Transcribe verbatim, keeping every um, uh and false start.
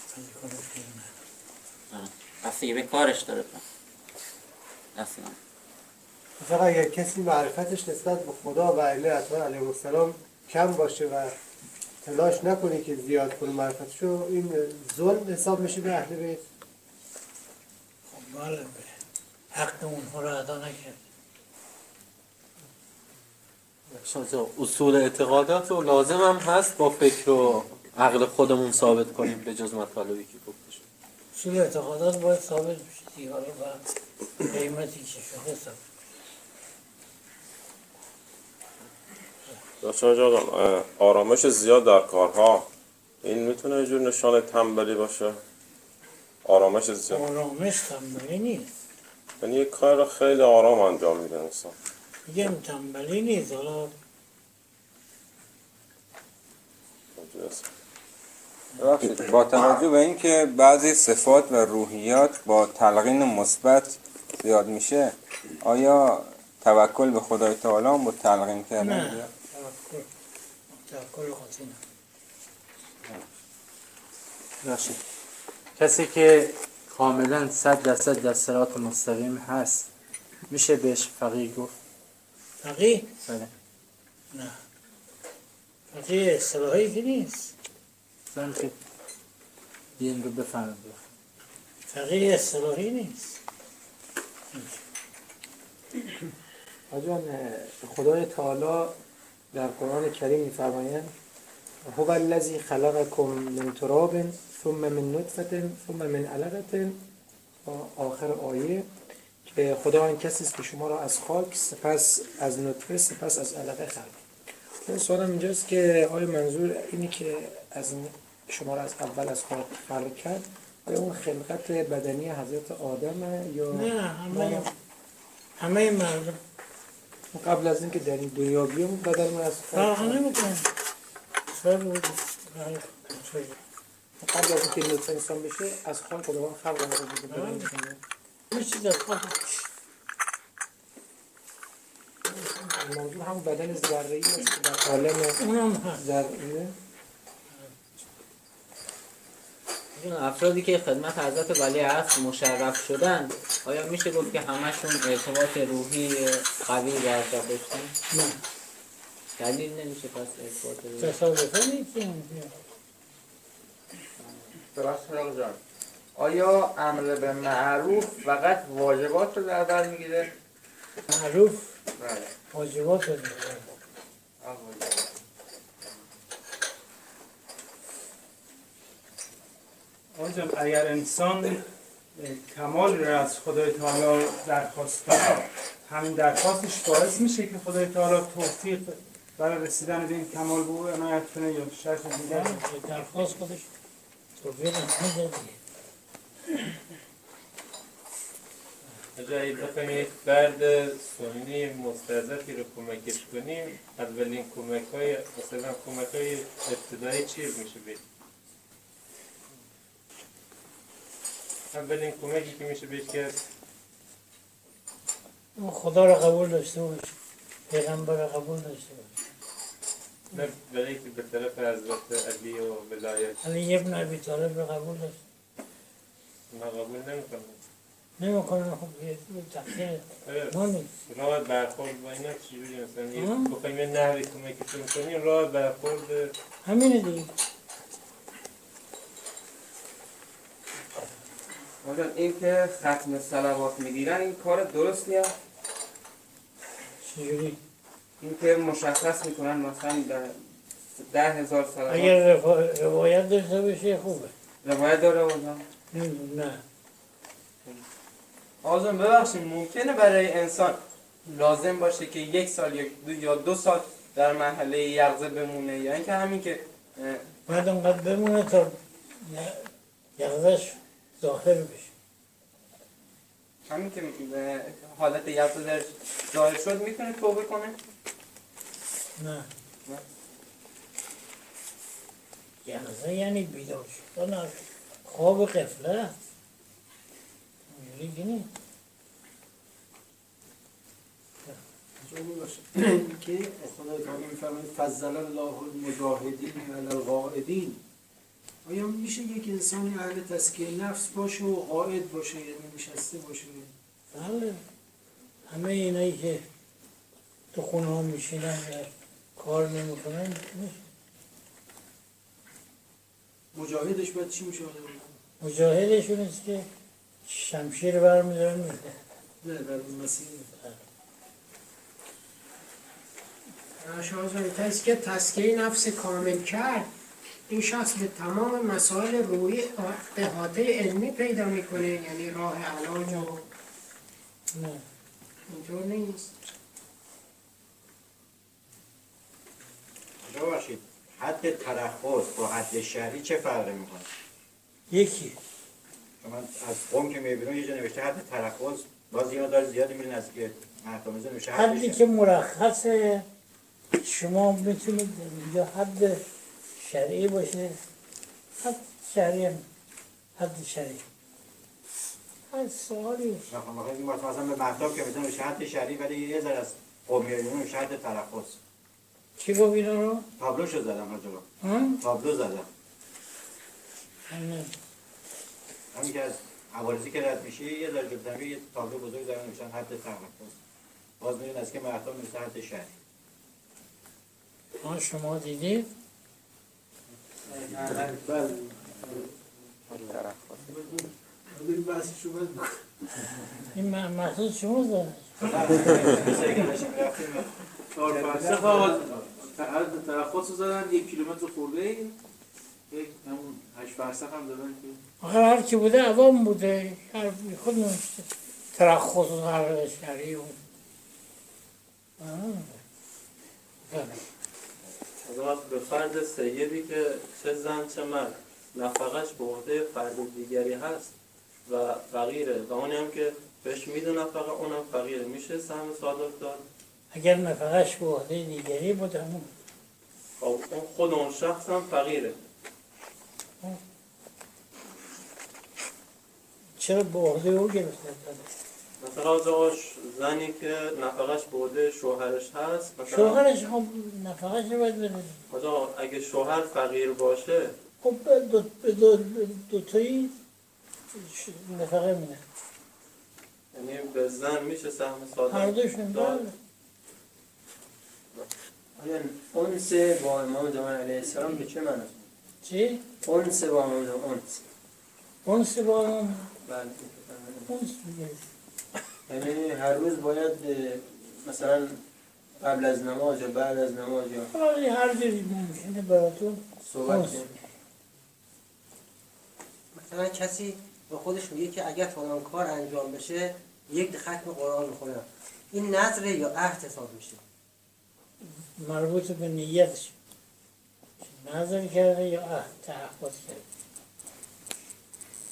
بستگی به کارش داره. اصلا مثلا اگر کسی معرفتش نسبت به خدا و اهل اطهار علیهم السلام کم باشه و تلاش نکنه که زیاد کنه معرفتشو، این ظلم حساب میشه به اهل بیت؟ خب بله، حق اونها رو ادا نکرد. اصول اعتقادات و لازم هم هست با فکر و عقل خودمون ثابت کنیم به جز مطالبی که گفته شد. اصول اعتقادات باید ثابت بشه دیگه، حالا و قیمتی که شده ثابت. داشتم جان، آرامش زیاد در کارها این میتونه یه جور نشان تنبلی باشه؟ آرامش زیاد آرامش تنبلی نیست، یعنی یک کار رو خیلی آرام انجام میده انسان. میگم تنبلی نیست. حالا ببخشید، با توجه به اینکه بعضی صفات و روحیات با تلقین مثبت زیاد میشه، آیا توکل به خدای تعالی هم با تلقین کردن نه، زیاد؟ توکل توکل قاطی نه. باشه. کسی که کاملا صد درصد در صراط مستقیم هست میشه بهش فقیه گفت؟ فقیه؟ بله. نه، فقیه اصطلاحی که نیست. زن که دین رو بفهمه. فقیه اصطلاحی نیست. آجان خدای تعالی در قرآن کریم می‌فرمایند هو الذی خلقکم من تراب ثم من نطفه ثم من علقه، آخر آیه، که خدا این کسی است که شما را از خاک سپس از نطفه سپس از علقه خلق. این سوالم اینجاست که آیا منظور اینی که از شما را از اول از خاک خلق کرد، آیا اون خلقت بدنی حضرت آدمه یا نه، همه همه مردم قبل از اینکه در این دنیا بیام بدن من از فرق نمیکنه. فرق قبل از اینکه نطفه انسان بشه از خاک خداوند خلق کرده بوده. همه چیز از خاک. منظور همون بدن ذره‌ای است که در عالم اونم هست. ذره‌ایه. افرادی که خدمت حضرت ولی عصر مشرف شدن، آیا میشه گفت که همشون ارتباط روحی قوی با حضرت داشتن؟ نه، دلیل نمیشه پس ارتباط روحی؟ تصادفه نیست. درست جان، آیا امر به معروف فقط واجبات رو در بر میگیره؟ معروف بله. واجبات رو میگیره. آنجان اگر انسان کمال را از خدای تعالی درخواست کنه، همین درخواستش باعث میشه که خدای تعالی توفیق برای رسیدن به این کمال به او عنایت کنه یا شرط دیگر؟ درخواست خودش توفیق میده دیگه. اگه بخوایم یک فرد سنی مستضعفی رو کمکش کنیم، اولین کمک های مثلا کمک های ابتدایی چی میشه بید؟ اولین کمکی که میشه بهش کرد خدا را قبول داشته باشه، پیغمبر را قبول داشته باشه. نه برای که به طرف حضرت علی و ولایت علی ابن ابی طالب را قبول داشته، ما قبول نمیکنم. نمیکنه. خب یه تقصیر ما نیست. راه برخورد با اینا چجوری مثلا یه بخوایم یه نحوی کمکشون کنیم، راه برخورد همینه دیگه. آجان این که ختم صلوات میگیرن این کار درستی هست؟ چجوری؟ این که مشخص میکنن مثلا در ده هزار صلوات. اگر روایت داشته باشه خوبه. روایت داره آجان؟ نه. آزم ببخشید، ممکنه برای انسان لازم باشه که یک سال یا دو, یا دو سال در مرحله یقظه بمونه، یا اینکه همین که باید اونقدر بمونه تا یقظه‌اش ظاهر بشه؟ همین که حالت یقظه در ظاهر شد میتونه توبه کنه؟ نه. یقظه یعنی بیدار شدن، خواب غفله. اینجوری که نیست. که خدای تعالی می‌فرماید فضل الله المجاهدین علی القاعدین، آیا میشه یک انسانی اهل تزکیه نفس باشه و قائد باشه، یعنی نشسته باشه؟ بله، همه اینایی که تو خونه ها میشینن و کار نمیکنن میشه. مجاهدش باید چی میشه؟ مجاهدشون است که شمشیر برمیدارن میده. نه در مسیح شاهزاده کسی که تزکیه نفس کامل کرد، این شخص به تمام مسائل روحی احاطه علمی پیدا میکنه، یعنی راه علاج و نه اینطور نیست. ببخشید حد ترخص با حد شرعی چه فرقی میکنه؟ یکی من از قوم که میبینم یه جا نوشته حد ترخص باز یه مقدار زیادی میره نزدیک محکمه نوشته حد حدی که مرخصه شما میتونید یا حد شرعی باشه، حد شرعی هم حد شرعی حد سوالی مثلا به مهتاب که میتونه نوشته حد شرعی، ولی یه ذره از قومیه نوشته حد ترخص. چی گفت اینا رو؟ تابلوشو زدم راجبا، تابلو زدم همین همین که از عوارضی که رد میشه یه ذره جلوتر یه تابلو بزرگ زدن نوشتن حد ترخص، باز میرین از که مهتاب نوشته حد شرعی. آن شما دیدید؟ بله بگیم بحثی شو باید بکن. این محصول شما زده چهار فرسخ آقا حد ترخص رو زدن، یک کیلومتر خورده ای، یک همون هشت فرسخ هم دادن که آخر هر کی بوده عوام بوده، هر خود نوشته ترخص و هر شرعی و حضرت به فرد سیدی که چه زن چه مرد نفقش به عهده فرد دیگری هست و فقیره و اونی هم که بهش میده نفقه اونم فقیره، میشه سهم صادق داد؟ اگر نفقش به عهده دیگری بود همون خب اون خود اون شخص هم فقیره. چرا به عهده او گرفته داده؟ مثلا آقا زنی که نفقش به عهده شوهرش هست، مثلا شوهرش خب نفقش رو باید بده. آقا اگه شوهر فقیر باشه خب به دو, دو, دو, دو تایی نفقه میده، یعنی به زن میشه سهم صادق هر دوشون داد؟ اونس با امام زمان علیه السلام به چه معنی؟ چی؟ اونس با امام زمان اونس اونس با امام بله اونس میگه یعنی هر روز باید مثلا قبل از نماز یا بعد از نماز یا آره هر جوری ممکنه براتون صحبت اونس. مثلا کسی به خودش میگه که اگر فلان کار انجام بشه یک ختم قرآن میخونم، این نظر یا عهد حساب میشه؟ مربوط به نیتش نظر کرده یا عهد تحفظ کرده.